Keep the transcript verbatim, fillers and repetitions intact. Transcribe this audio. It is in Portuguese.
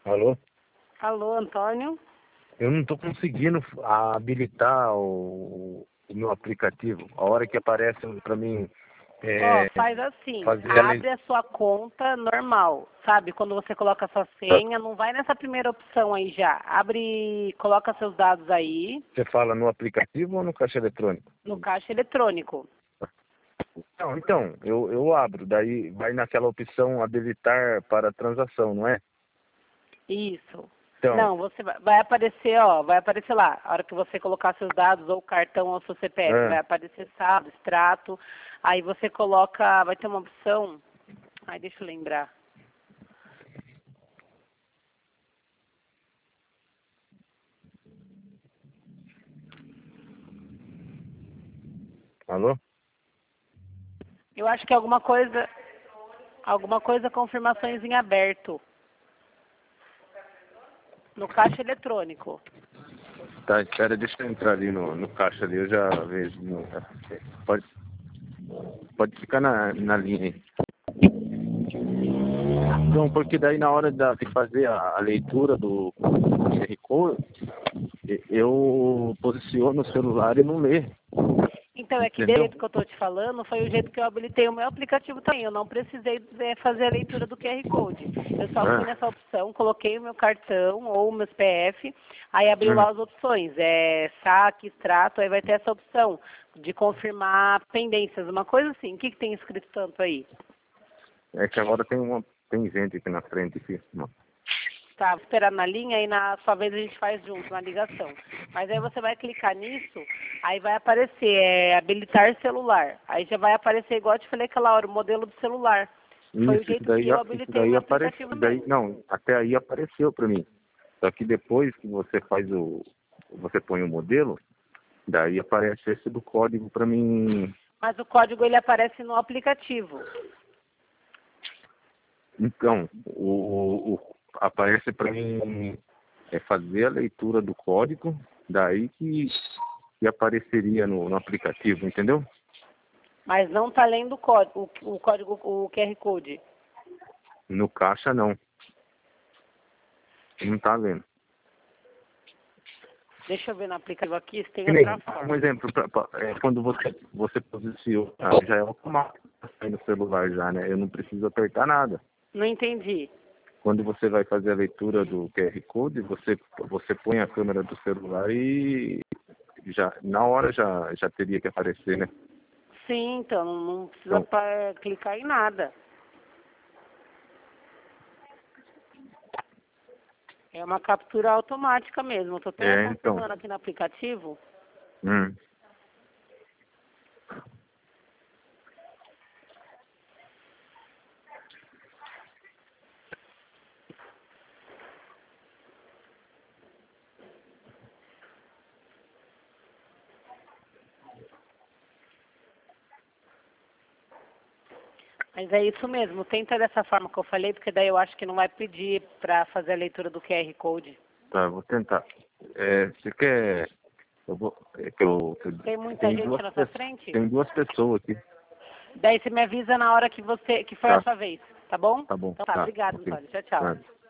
Alô? Alô, Antônio? Eu não estou conseguindo habilitar o, o meu aplicativo. A hora que aparece para mim Ó, é, faz assim, fazer a lei- abre a sua conta normal, sabe? Quando você coloca a sua senha, não vai nessa primeira opção aí já. Abre, coloca seus dados aí Você fala no aplicativo ou no caixa eletrônico? no caixa eletrônico. Não, então, eu, eu abro, daí vai naquela opção habilitar para transação, não é? Isso. Então, Não, você vai, vai aparecer, ó, vai aparecer lá. A hora que você colocar seus dados, ou cartão, ou seu C P F, é, vai aparecer saldo, extrato. Aí você coloca, vai ter uma opção. Ai, deixa eu lembrar. alô? Eu acho que é alguma coisa, alguma coisa confirmações em aberto. No caixa eletrônico. Tá, espera, deixa eu entrar ali no, no caixa ali, eu já vejo. no- Pode, pode ficar na, na linha aí. Então, porque daí na hora da, de fazer a, a leitura do Q R Code, eu posiciono o celular e não lê. Então, é que desse Entendeu? jeito que eu estou te falando, foi o jeito que eu habilitei o meu aplicativo também. Eu não precisei é, fazer a leitura do Q R Code. Eu só fui Ah, nessa opção, coloquei o meu cartão ou o meu C P F, aí abriu hum. lá as opções. É saque, extrato, aí vai ter essa opção de confirmar pendências, uma coisa assim. O que, que tem escrito tanto aí? É que agora tem uma tem gente aqui na frente aqui. Não. Tá, vou esperar na linha e na sua vez a gente faz junto, na ligação. Mas aí você vai clicar nisso, aí vai aparecer, é, habilitar celular. Aí já vai aparecer, igual eu te falei aquela hora, o modelo do celular. Foi o Isso, isso jeito daí, que eu isso habilitei o daí meu apareceu. aplicativo Daí, mesmo. não, até aí apareceu para mim. Só que depois que você faz o. Você põe o modelo, daí aparece esse do código para mim. Mas o código ele aparece no aplicativo. Então, o, o, o- aparece para mim é fazer a leitura do código, daí que, que apareceria no, no aplicativo, entendeu? Mas não está lendo o código, o, o código, o Q R Code. No caixa não. Não tá vendo. Deixa eu ver no aplicativo aqui se tem Que nem, outra um forma. exemplo, pra, pra- é, quando você, você posiciona, ah, já é automático aí no celular já, né? Eu não preciso apertar nada. Não entendi. Quando você vai fazer a leitura do Q R Code, você, você põe a câmera do celular e já, na hora já, já teria que aparecer, né? Sim, então não não precisa Então, pa- clicar em nada. É uma captura automática mesmo. Estou até é, então. confirmando aqui no aplicativo. Hum. Mas é isso mesmo. Tenta dessa forma que eu falei, porque daí eu acho que não vai pedir para fazer a leitura do Q R Code. Tá, vou tentar. É, você quer. Eu vou. É que eu, eu- Tem muita tem gente duas na sua pessoas. frente? Tem duas pessoas aqui. Daí você me avisa na hora que você que for a Tá, sua vez, tá bom? tá bom. Então tá, Tá, obrigado, ok. Antônio. Tchau, tchau. Tá.